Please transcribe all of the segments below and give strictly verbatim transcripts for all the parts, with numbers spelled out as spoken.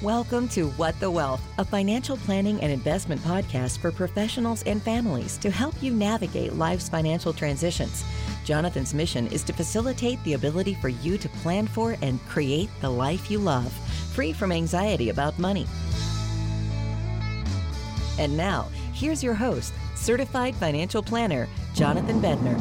Welcome to What the Wealth, a financial planning and investment podcast for professionals and families to help you navigate life's financial transitions. Jonathan's mission is to facilitate the ability for you to plan for and create the life you love, free from anxiety about money. And now, here's your host, certified financial planner, Jonathan Bednar.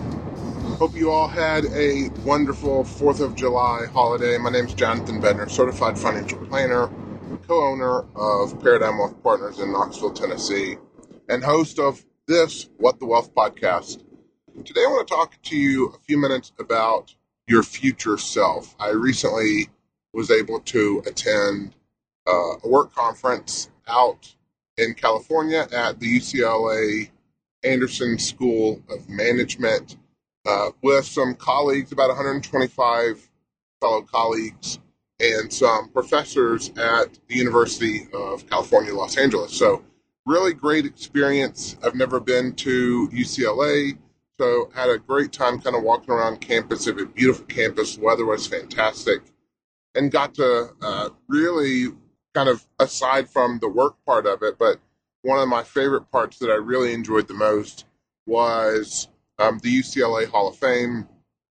Hope you all had a wonderful fourth of July holiday. My name is Jonathan Bednar, certified financial planner, co-owner of Paradigm Wealth Partners in Knoxville, Tennessee, and host of this What the Wealth podcast. Today I want to talk to you a few minutes about your future self. I recently was able to attend uh, a work conference out in California at the U C L A Anderson School of Management uh, with some colleagues, about one hundred twenty-five fellow colleagues, and some professors at the University of California, Los Angeles. So really great experience. I've never been to U C L A, so had a great time kind of walking around campus. It was a beautiful campus. The weather was fantastic, and got to uh, really kind of, aside from the work part of it, but one of my favorite parts that I really enjoyed the most was um, the U C L A Hall of Fame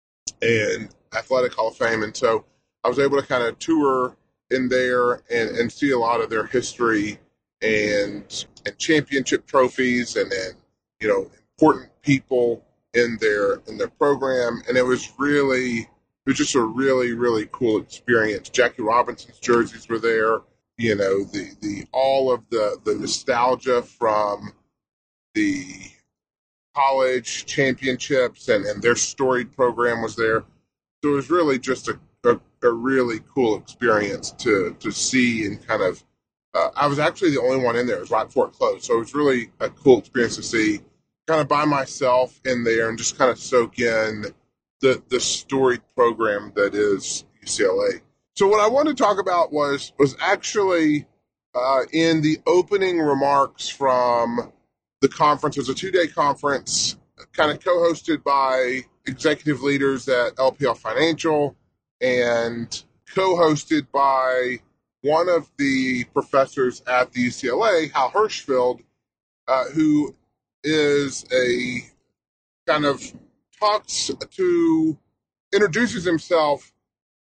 and Athletic Hall of Fame. And so I was able to kind of tour in there and, and see a lot of their history and, and championship trophies and, and, you know, important people in their, in their program. And it was really, it was just a really, really cool experience. Jackie Robinson's jerseys were there. You know, the, the, all of the, the nostalgia from the college championships and, and their storied program was there. So it was really just a, a, a really cool experience to, to see and kind of, uh, I was actually the only one in there. It was right before it closed. So it was really a cool experience to see kind of by myself in there and just kind of soak in the, the storied program that is U C L A. So what I wanted to talk about was, was actually uh, in the opening remarks from the conference. It was a two-day conference kind of co-hosted by executive leaders at L P L Financial and co-hosted by one of the professors at the U C L A, Hal Hershfield, uh, who is a kind of talks to, introduces himself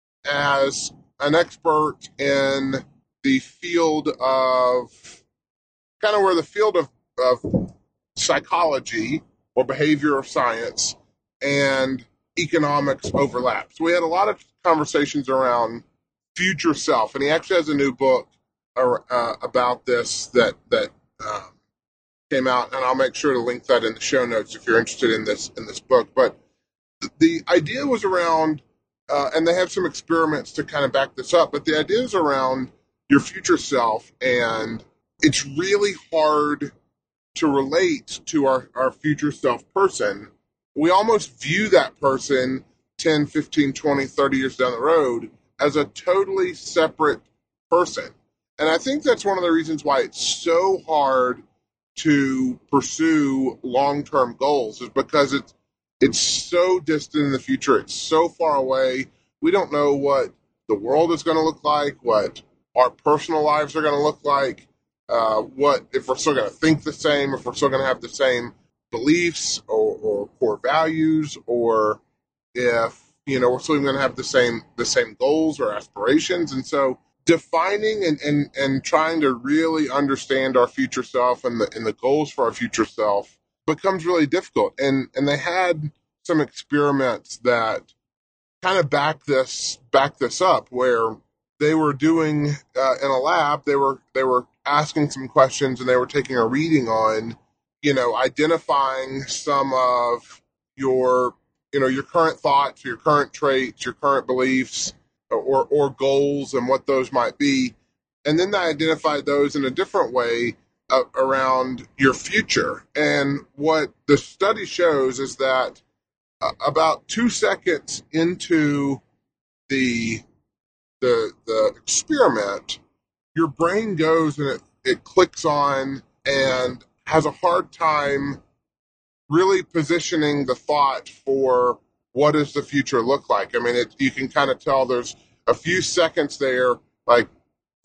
as an expert in the field of, kind of where the field of, of psychology or behavioral science and economics overlap. So we had a lot of conversations around future self, and he actually has a new book uh, about this that that um, came out, and I'll make sure to link that in the show notes if you're interested in this in this book. But th- the idea was around, uh, and they have some experiments to kind of back this up, but the idea is around your future self, and it's really hard to relate to our, our future self person. We almost view that person ten, fifteen, twenty, thirty years down the road as a totally separate person. And I think that's one of the reasons why it's so hard to pursue long-term goals, is because it's it's so distant in the future. It's so far away. We don't know what the world is going to look like, what our personal lives are going to look like, uh, what if we're still going to think the same, if we're still going to have the same beliefs or, or core values, or if, you know, we're still going to have the same the same goals or aspirations. And so defining and, and, and trying to really understand our future self and the and the goals for our future self becomes really difficult. And and they had some experiments that kind of back this back this up, where they were doing uh, in a lab, they were they were asking some questions, and they were taking a reading on, you know, identifying some of your, you know, your current thoughts, your current traits, your current beliefs, or or goals, and what those might be. And then they identified those in a different way uh, around your future. And what the study shows is that uh, about two seconds into the the the experiment, your brain goes and it, it clicks on and has a hard time really positioning the thought for what does the future look like. I mean, it, you can kind of tell there's a few seconds there, like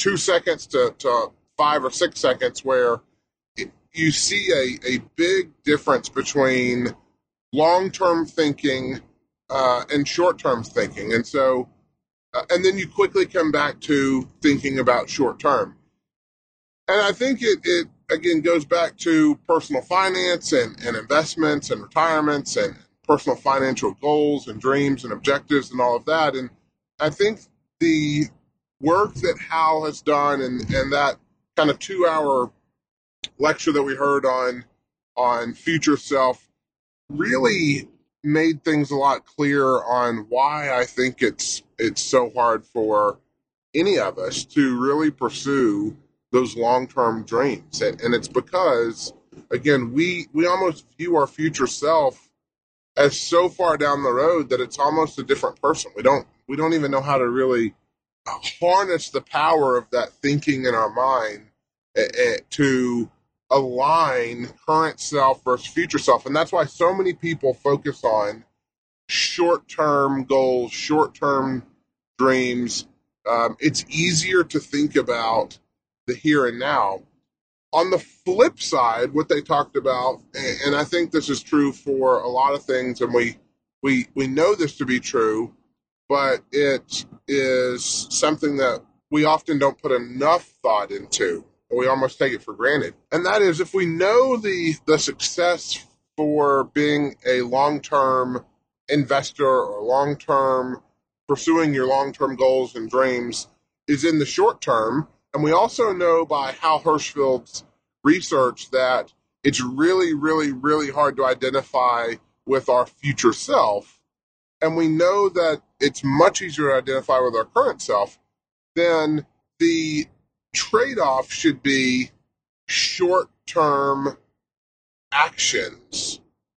two seconds to, to five or six seconds where it, you see a, a big difference between long-term thinking uh, and short-term thinking. And so, uh, and then you quickly come back to thinking about short-term. And I think it, it again, goes back to personal finance and, and investments and retirements and personal financial goals and dreams and objectives and all of that. And I think the work that Hal has done and, and that kind of two-hour lecture that we heard on on Future Self really made things a lot clearer on why I think it's it's so hard for any of us to really pursue those long-term dreams. And, and it's because, again, we we almost view our future self as so far down the road that it's almost a different person. We don't we don't even know how to really harness the power of that thinking in our mind uh, uh, to align current self versus future self. And that's why so many people focus on short-term goals, short-term dreams. Um, it's easier to think about the here and now. On the flip side, what they talked about, and, and I think this is true for a lot of things, and we we we know this to be true, but it is something that we often don't put enough thought into. We almost take it for granted. And that is, if we know the the success for being a long-term investor or long-term pursuing your long-term goals and dreams is in the short term, and we also know by Hal Hershfield's research that it's really, really, really hard to identify with our future self, and we know that it's much easier to identify with our current self, then the trade-off should be short-term actions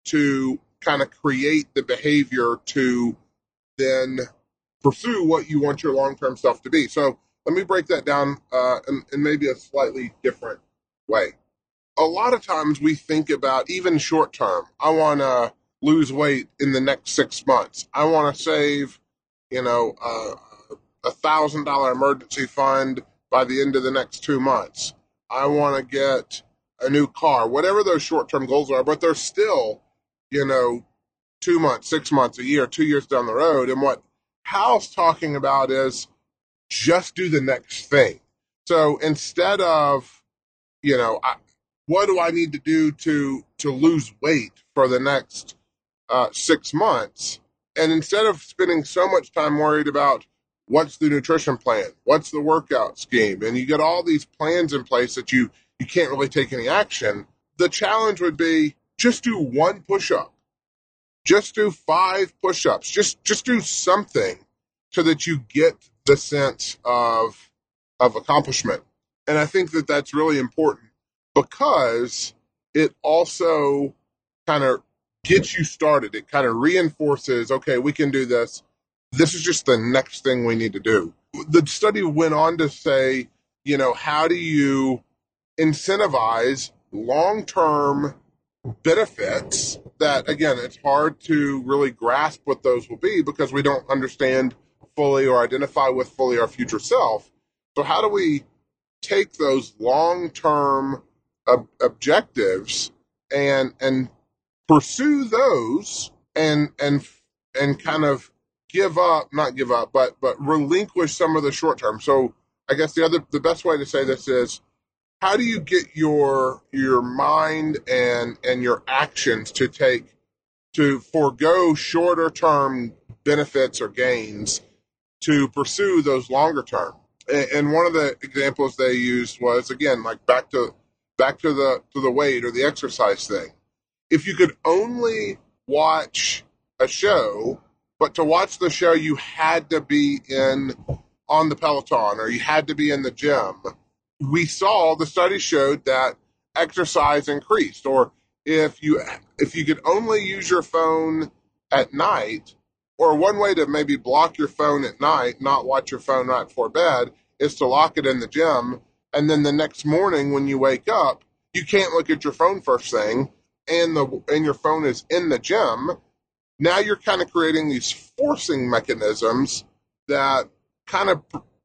to kind of create the behavior to then pursue what you want your long-term self to be. So let me break that down uh, in, in maybe a slightly different way. A lot of times we think about even short-term. I want to lose weight in the next six months. I want to save, you know, uh, a thousand dollar emergency fund by the end of the next two months. I want to get a new car, whatever those short-term goals are, but they're still, you know, two months, six months, a year, two years down the road. And what Hal's talking about is just do the next thing. So instead of, you know, I, what do I need to do to, to lose weight for the next uh, six months? And instead of spending so much time worried about what's the nutrition plan? What's the workout scheme? And you get all these plans in place that you, you can't really take any action. The challenge would be just do one push-up. Just do five push-ups. Just just do something so that you get the sense of, of accomplishment. And I think that that's really important because it also kind of gets you started. It kind of reinforces, okay, we can do this. This is just the next thing we need to do. The study went on to say, you know, how do you incentivize long-term benefits that, again, it's hard to really grasp what those will be because we don't understand fully or identify with fully our future self. So how do we take those long-term ob- objectives and and pursue those and and and kind of give up, not give up, but but relinquish some of the short term. So I guess the other, the best way to say this is, how do you get your your mind and and your actions to take to forego shorter term benefits or gains to pursue those longer term? And, and one of the examples they used was, again, like back to back to the to the weight or the exercise thing. If you could only watch a show, but to watch the show, you had to be in on the Peloton or you had to be in the gym. We saw, the study showed that exercise increased. Or if you if you could only use your phone at night, or one way to maybe block your phone at night, not watch your phone right before bed, is to lock it in the gym. And then the next morning when you wake up, you can't look at your phone first thing, and the and your phone is in the gym. Now you're kind of creating these forcing mechanisms that kind of pr-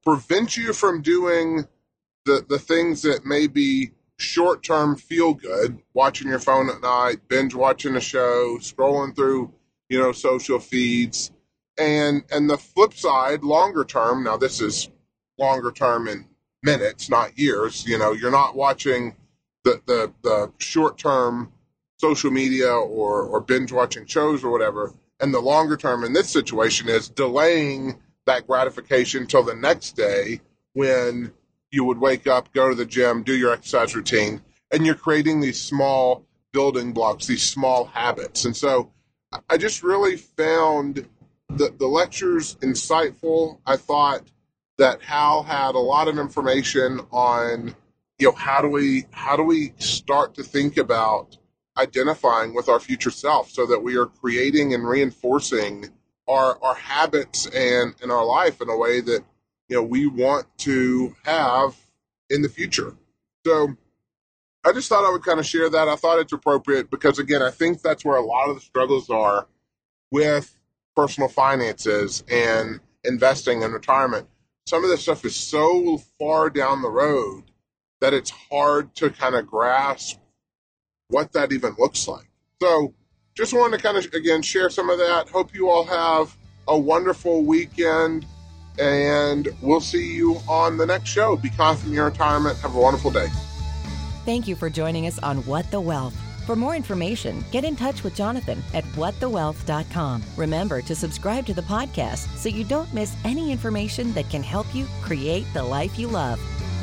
prevent you from doing the, the things that may be short-term feel good, watching your phone at night, binge watching a show, scrolling through, you know, social feeds. And and the flip side, longer term, now this is longer term in minutes, not years, you know, you're not watching the, the, the short-term social media or, or binge watching shows or whatever. And the longer term in this situation is delaying that gratification till the next day when you would wake up, go to the gym, do your exercise routine, and you're creating these small building blocks, these small habits. And so I just really found the, the lectures insightful. I thought that Hal had a lot of information on, you know, how do we how do we start to think about identifying with our future self so that we are creating and reinforcing our our habits and in our life in a way that, you know, we want to have in the future. So I just thought I would kind of share that. I thought it's appropriate because, again, I think that's where a lot of the struggles are with personal finances and investing in retirement. Some of this stuff is so far down the road that it's hard to kind of grasp what that even looks like. So just wanted to kind of, again, share some of that. Hope you all have a wonderful weekend. And we'll see you on the next show. Be confident in your retirement. Have a wonderful day. Thank you for joining us on What the Wealth. For more information, get in touch with Jonathan at what the wealth dot com. Remember to subscribe to the podcast so you don't miss any information that can help you create the life you love.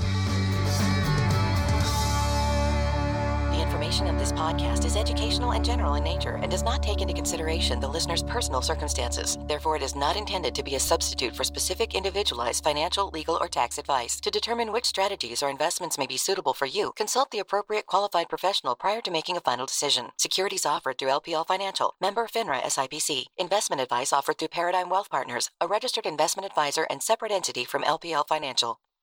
The information in this podcast is educational and general in nature and does not take into consideration the listener's personal circumstances. Therefore, it is not intended to be a substitute for specific individualized financial, legal, or tax advice. To determine which strategies or investments may be suitable for you, consult the appropriate qualified professional prior to making a final decision. Securities offered through L P L Financial, member FINRA S I P C. Investment advice offered through Paradigm Wealth Partners, a registered investment advisor and separate entity from L P L Financial.